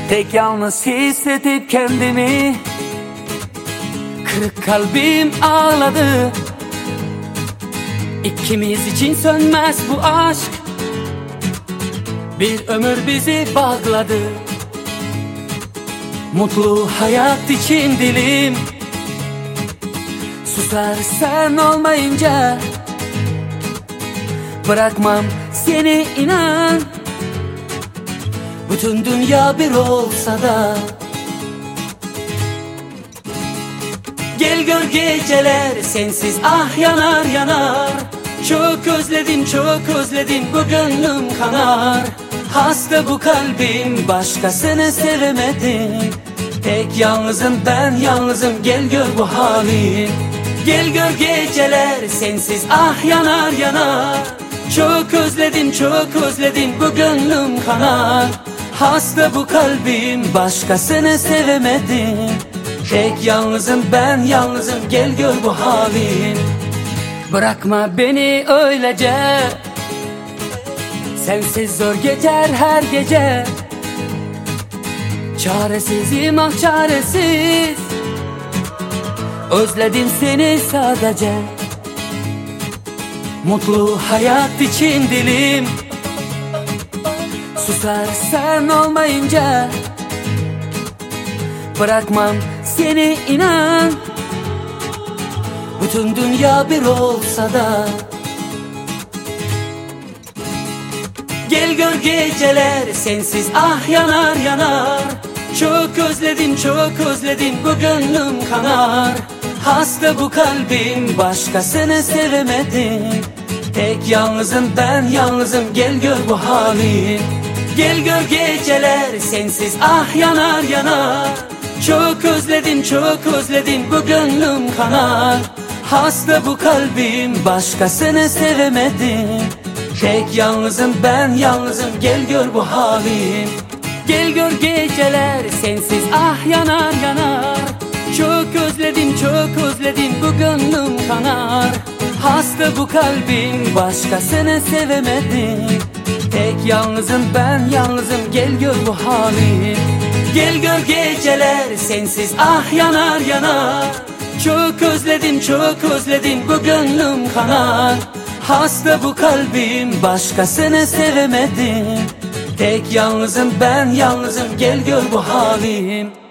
Tek yalnız hissedip kendimi, kırık kalbim ağladı. İkimiz için sönmez bu aşk, bir ömür bizi bağladı. Mutlu hayat için dilim susar sen olmayınca. Bırakmam seni inan, bütün dünya bir olsa da. Gel gör geceler sensiz ah yanar yanar. Çok özledim çok özledim, bu gönlüm kanar. Hasta bu kalbim, başkasını sevemedim. Tek yalnızım ben yalnızım, gel gör bu halim. Gel gör geceler sensiz ah yanar yanar. Çok özledim çok özledim, bu gönlüm kanar. Hasta bu kalbim, başkasını sevemedim. Tek yalnızım ben yalnızım, gel gör bu halim. Bırakma beni öylece, sensiz zor geçer her gece. Çaresizim ah çaresiz, özledim seni sadece. Mutlu hayat için dilim susar sen olmayınca. Bırakmam seni inan, bütün dünya bir olsa da. Gel gör geceler sensiz ah yanar yanar. Çok özledim çok özledim, bu gönlüm kanar. Hasta bu kalbim, başkasını sevemedim. Tek yalnızım ben yalnızım, gel gör bu halim. Gel gör geceler sensiz ah yanar yanar. Çok özledim çok özledim, bu gönlüm kanar. Hasta bu kalbim, başkasını sevemedim. Tek yalnızım ben yalnızım, gel gör bu halim. Gel gör geceler sensiz ah yanar yanar. Çok özledim çok özledim, bu gönlüm kanar. Hasta bu kalbim, başkasını sevemedim. Tek yalnızım ben yalnızım, gel gör bu halim. Gel gör geceler sensiz ah yanar yanar. Çok özledim çok özledim, bu gönlüm kanar. Hasta bu kalbim, başkasını sevemedim. Tek yalnızım ben yalnızım, gel gör bu halim.